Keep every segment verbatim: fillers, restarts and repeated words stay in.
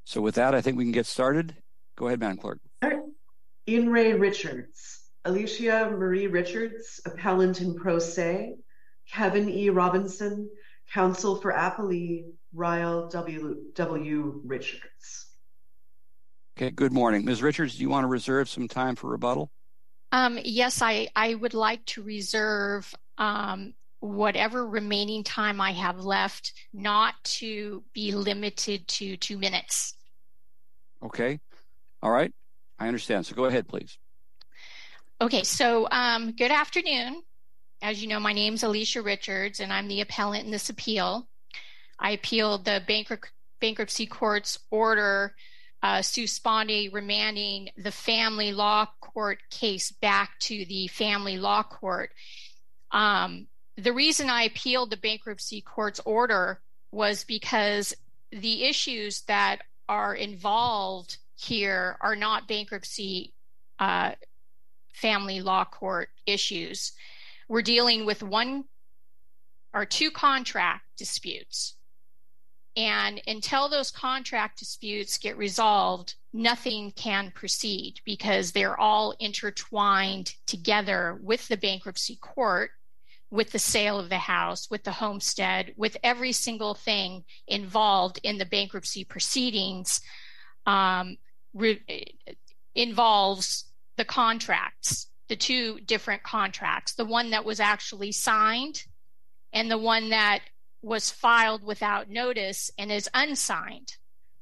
So with that, I think we can get started. Go ahead, Madam Clerk. In re Richards, Alicia Marie Richards, appellant in pro se, Kevin E. Robinson, counsel for appellee, Ryle W. W. Richards. Okay, good morning. Miz Richards, do you want to reserve some time for rebuttal? Um, yes, I, I would like to reserve um, whatever remaining time I have left, not to be limited to two minutes. Okay. All right. I understand. So go ahead, please. Okay. So um, good afternoon. As you know, my name's Alicia Richards, and I'm the appellant in this appeal. I appealed the bankrupt, bankruptcy court's order uh, sua sponde remanding the family law court case back to the family law court. Um, the reason I appealed the bankruptcy court's order was because the issues that are involved here are not bankruptcy uh, family law court issues. We're dealing with one or two contract disputes. And until those contract disputes get resolved, nothing can proceed because they're all intertwined together with the bankruptcy court, with the sale of the house, with the homestead, with every single thing involved in the bankruptcy proceedings. Um, re- involves the contracts, the two different contracts, the one that was actually signed and the one that was filed without notice and is unsigned.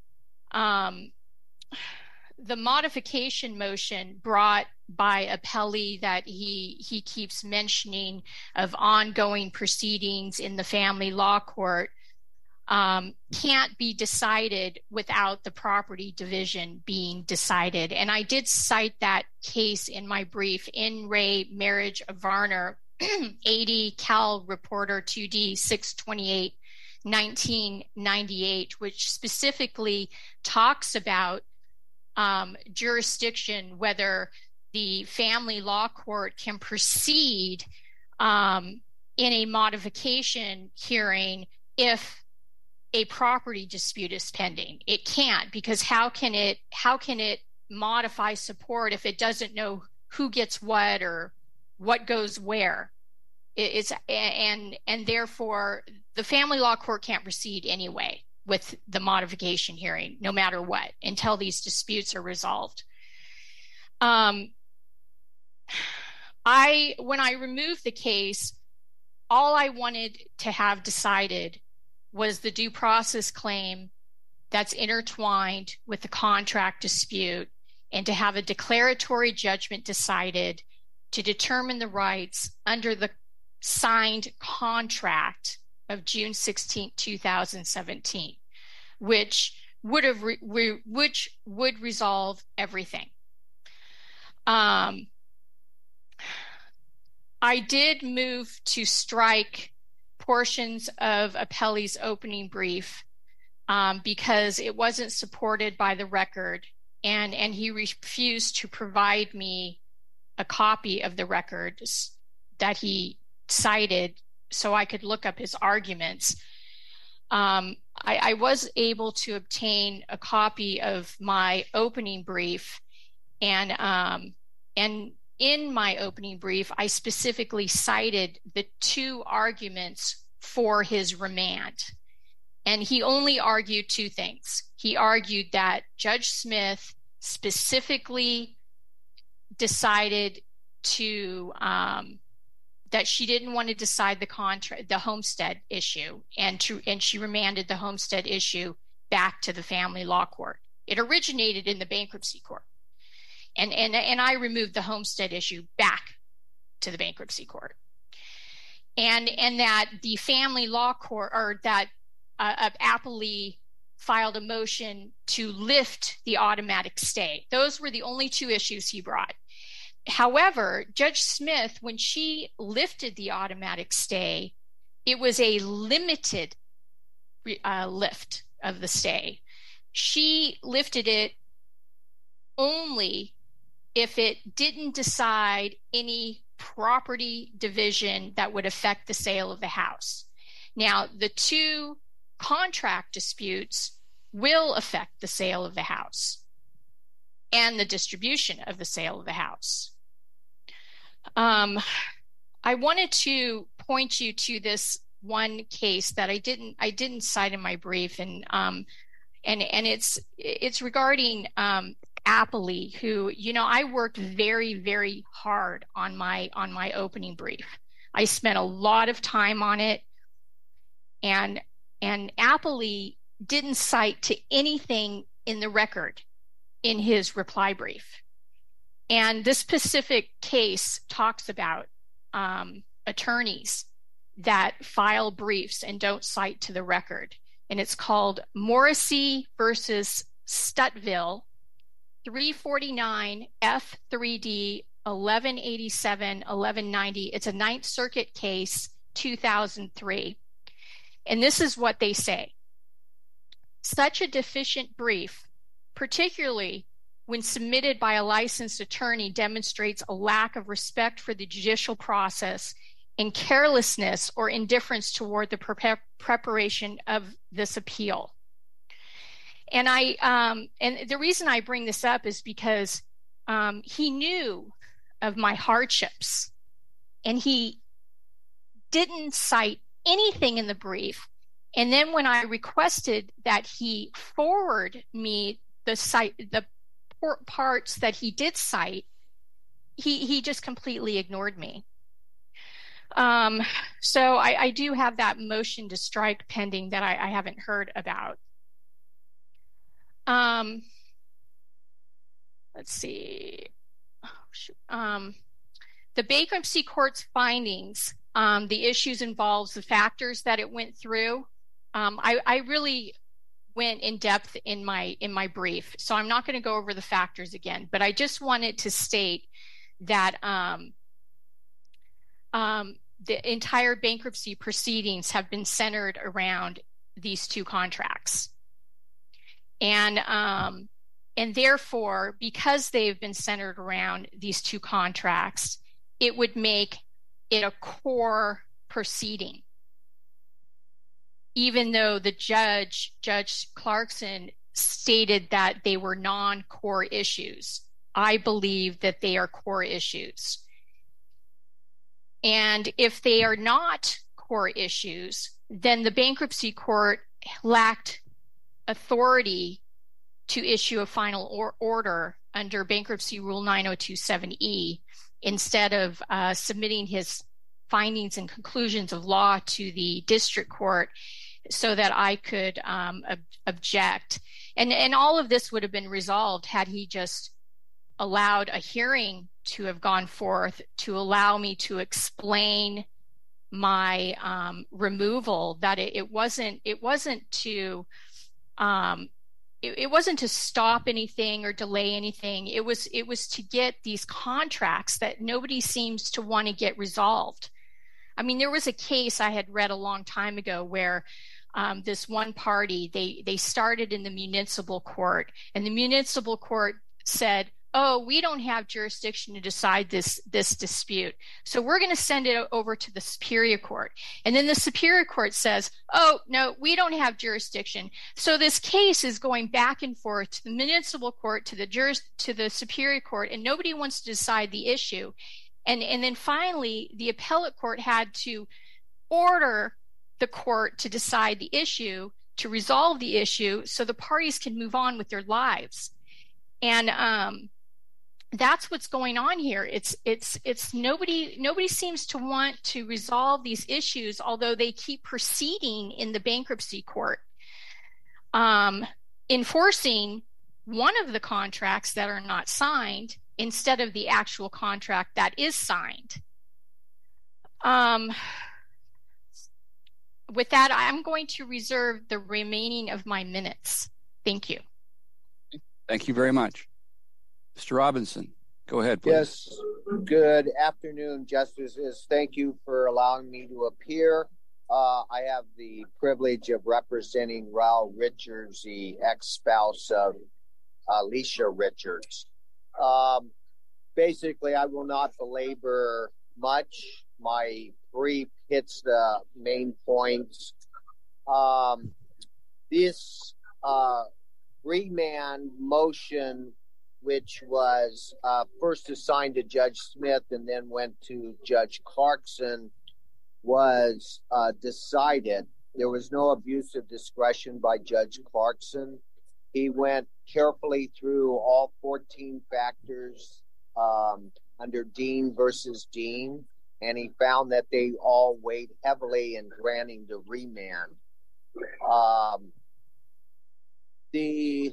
Um, the modification motion brought by appellee that he he keeps mentioning of ongoing proceedings in the family law court um, can't be decided without the property division being decided. And I did cite that case in my brief, In Re Marriage of Varner, eighty Cal Reporter two D six twenty-eight nineteen ninety-eight, which specifically talks about um, jurisdiction, whether the family law court can proceed um, in a modification hearing if a property dispute is pending. It can't, because how can it how can it modify support if it doesn't know who gets what or what goes where? It's and and therefore the family law court can't proceed anyway with the modification hearing, no matter what, until these disputes are resolved. Um, I when I removed the case, all I wanted to have decided was the due process claim that's intertwined with the contract dispute, and to have a declaratory judgment decided to determine the rights under the signed contract of June sixteenth, two thousand seventeen, which would have re- re- which would resolve everything. Um, I did move to strike portions of appellee's opening brief um, because it wasn't supported by the record, and, and he refused to provide me a copy of the records that he cited so I could look up his arguments. Um, I, I was able to obtain a copy of my opening brief, and um, and in my opening brief, I specifically cited the two arguments for his remand. And he only argued two things. He argued that Judge Smith specifically decided to um, that she didn't want to decide the contract, the homestead issue, and to and she remanded the homestead issue back to the family law court. It originated in the bankruptcy court, and and and I removed the homestead issue back to the bankruptcy court, and and that the family law court, or that uh, appellee filed a motion to lift the automatic stay. Those were the only two issues he brought. However, Judge Smith, when she lifted the automatic stay, it was a limited uh, lift of the stay. She lifted it only if it didn't decide any property division that would affect the sale of the house. Now, the two contract disputes will affect the sale of the house and the distribution of the sale of the house. Um, I wanted to point you to this one case that I didn't I didn't cite in my brief, and um, and and it's it's regarding um, Appley, who, you know, I worked very very hard on my on my opening brief. I spent a lot of time on it, and and Appley didn't cite to anything in the record in his reply brief. And this specific case talks about um, attorneys that file briefs and don't cite to the record. And it's called Morrissey versus Stuttville, three forty-nine F three D eleven eighty-seven eleven ninety. It's a Ninth Circuit case, two thousand three. And this is what they say. Such a deficient brief, particularly when submitted by a licensed attorney, demonstrates a lack of respect for the judicial process and carelessness or indifference toward the pre- preparation of this appeal. And I, um, and the reason I bring this up is because um, he knew of my hardships, and he didn't cite anything in the brief. And then when I requested that he forward me the cite, the parts that he did cite, he he just completely ignored me. Um, so I, I do have that motion to strike pending that I, I haven't heard about. Um, let's see. Oh, shoot. Um, the bankruptcy court's findings, um, the issues involves the factors that it went through. Um, I, I really went in depth in my in my brief, so I'm not going to go over the factors again, but I just wanted to state that um, um, the entire bankruptcy proceedings have been centered around these two contracts. And um, and therefore, because they've been centered around these two contracts, it would make it a core proceeding. Even though the judge, Judge Clarkson, stated that they were non-core issues, I believe that they are core issues. And if they are not core issues, then the bankruptcy court lacked authority to issue a final or order under Bankruptcy Rule nine oh two seven E instead of uh, submitting his findings and conclusions of law to the district court so that I could um, ob- object. And, and all of this would have been resolved had he just allowed a hearing to have gone forth to allow me to explain my um, removal, that it, it wasn't it wasn't to um, it, it wasn't to stop anything or delay anything. It was it was to get these contracts that nobody seems to want to get resolved. I mean, there was a case I had read a long time ago where um, this one party, they they started in the municipal court, and the municipal court said, oh, we don't have jurisdiction to decide this this dispute, so we're going to send it over to the Superior Court. And then the Superior Court says, oh, no, we don't have jurisdiction. So this case is going back and forth to the municipal court, to the juris, to the Superior Court, and nobody wants to decide the issue. And, and then finally, the appellate court had to order the court to decide the issue, to resolve the issue, so the parties can move on with their lives. And um, that's what's going on here. It's it's it's nobody nobody seems to want to resolve these issues, although they keep proceeding in the bankruptcy court, um, enforcing one of the contracts that are not signed instead of the actual contract that is signed. Um, with that, I'm going to reserve the remaining of my minutes. Thank you. Thank you very much. Mister Robinson, go ahead, please. Yes, good afternoon, Justices. Thank you for allowing me to appear. Uh, I have the privilege of representing Raul Richards, the ex-spouse of Alicia Richards. Um, basically, I will not belabor much. My brief hits the main points. Um, this uh, remand motion, which was uh, first assigned to Judge Smith and then went to Judge Clarkson, was uh, decided. There was no abuse of discretion by Judge Clarkson. He went carefully through all fourteen factors um, under Dean versus Dean, and he found that they all weighed heavily in granting the remand. Um, the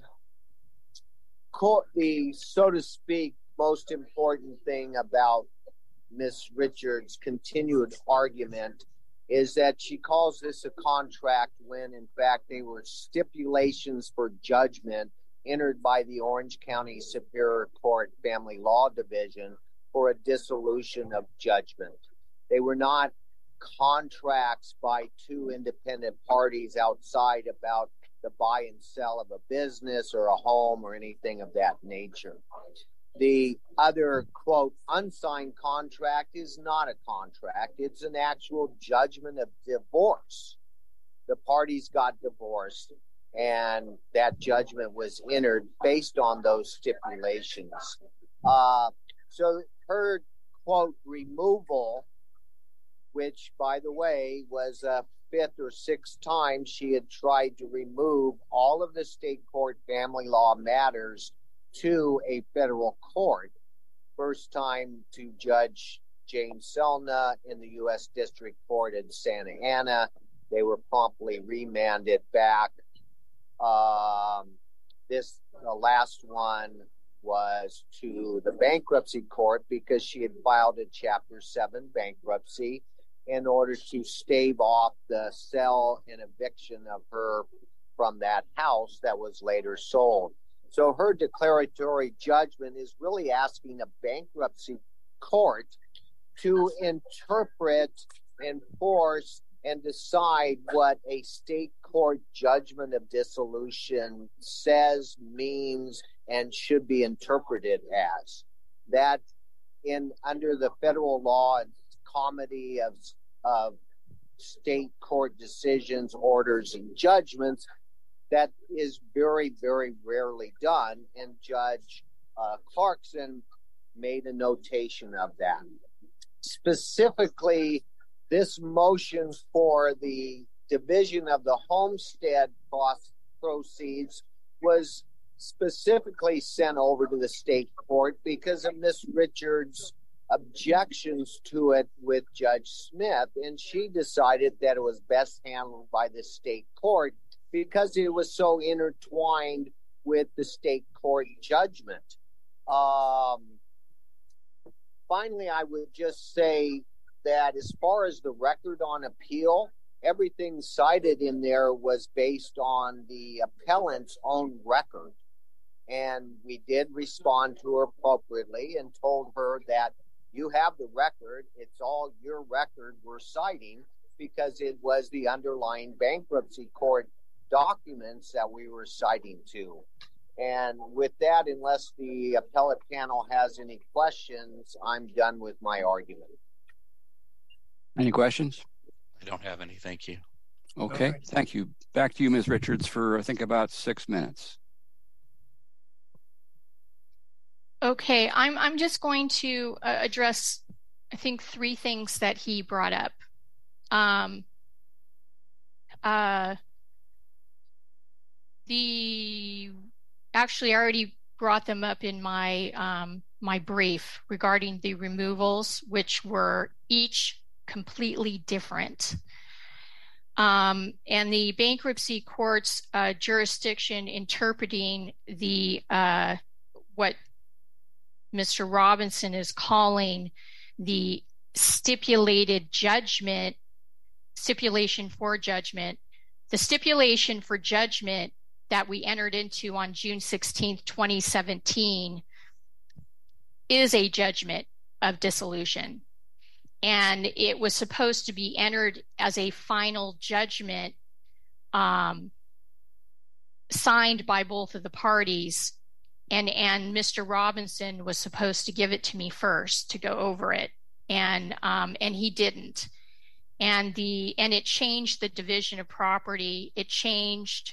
court, the so to speak, most important thing about Miss Richards' continued argument is that she calls this a contract when, in fact, they were stipulations for judgment entered by the Orange County Superior Court Family Law Division for a dissolution of judgment. They were not contracts by two independent parties outside about the buy and sell of a business or a home or anything of that nature. The other, quote, unsigned contract is not a contract. It's an actual judgment of divorce. The parties got divorced, and that judgment was entered based on those stipulations. Uh, so her, quote, removal, which, by the way, was a fifth or sixth time she had tried to remove all of the state court family law matters to a federal court. First time to Judge James Selna in the U S District Court in Santa Ana. They were promptly remanded back. Um, this, the last one was to the bankruptcy court because she had filed a Chapter seven bankruptcy in order to stave off the sale and eviction of her from that house that was later sold. So her declaratory judgment is really asking a bankruptcy court to interpret, enforce, and decide what a state court judgment of dissolution says, means, and should be interpreted as. That in under the federal law and comedy of, of state court decisions, orders, and judgments, that is very, very rarely done, and Judge uh, Clarkson made a notation of that. Specifically, this motion for the division of the homestead proceeds was specifically sent over to the state court because of Miss Richards' objections to it with Judge Smith, and she decided that it was best handled by the state court because it was so intertwined with the state court judgment. Um, finally, I would just say that as far as the record on appeal, everything cited in there was based on the appellant's own record. And we did respond to her appropriately and told her that you have the record. It's all your record we're citing because it was the underlying bankruptcy court documents that we were citing to. And with that, unless the appellate panel has any questions, I'm done with my argument. Any questions? I don't have any. Thank you. Okay. Okay. Thank you. Back to you, Miz Richards, for I think about six minutes. Okay. I'm I'm just going to uh, address, I think, three things that he brought up. Um, uh, the actually, I already brought them up in my um, my brief regarding the removals, which were each completely different. Um, and the bankruptcy court's uh, jurisdiction interpreting the uh, what Mister Robinson is calling the stipulated judgment, stipulation for judgment, the stipulation for judgment that we entered into on June sixteenth, twenty seventeen is a judgment of dissolution. And it was supposed to be entered as a final judgment um, signed by both of the parties. And, and Mister Robinson was supposed to give it to me first to go over it. And, um, and he didn't. And the, and it changed the division of property. It changed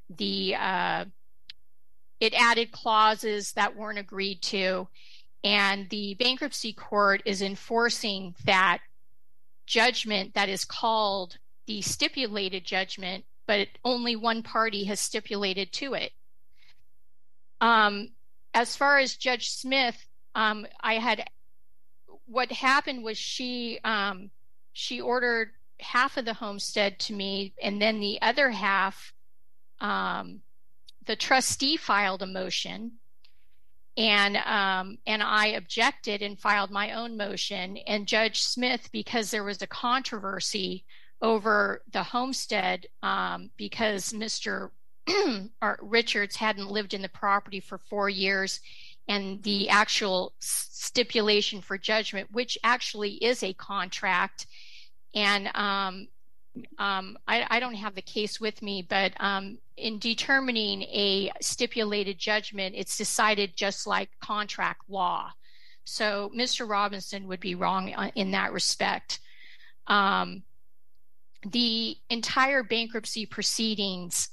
the uh, it added clauses that weren't agreed to, and the bankruptcy court is enforcing that judgment that is called the stipulated judgment, but only one party has stipulated to it. Um, as far as Judge Smith, um, I had, what happened was she um, she ordered half of the homestead to me, and then the other half, um, the trustee filed a motion, and um, and I objected and filed my own motion. And Judge Smith, because there was a controversy over the homestead, um, because Mister Richards hadn't lived in the property for four years, and the actual stipulation for judgment, which actually is a contract. And um, um, I, I don't have the case with me, but um, in determining a stipulated judgment, it's decided just like contract law. So Mister Robinson would be wrong in that respect. Um, the entire bankruptcy proceedings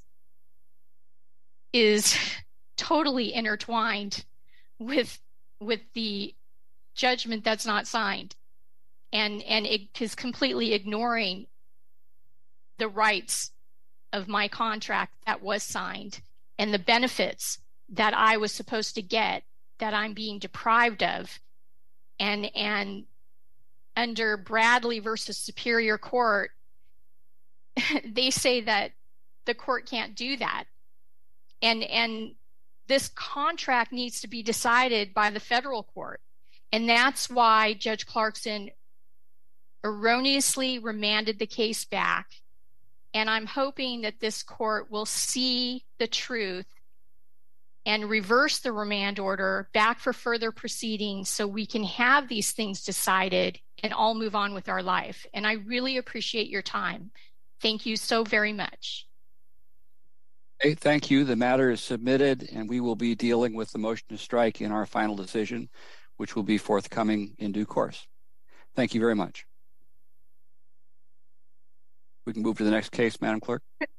is totally intertwined with with the judgment that's not signed, and and it is completely ignoring the rights of my contract that was signed and the benefits that I was supposed to get that I'm being deprived of. And and under Bradley versus Superior Court, they say that the court can't do that. And and this contract needs to be decided by the federal court. And that's why Judge Clarkson erroneously remanded the case back. And I'm hoping that this court will see the truth and reverse the remand order back for further proceedings so we can have these things decided and all move on with our life. And I really appreciate your time. Thank you so very much. Okay, thank you. The matter is submitted, and we will be dealing with the motion to strike in our final decision, which will be forthcoming in due course. Thank you very much. We can move to the next case, Madam Clerk.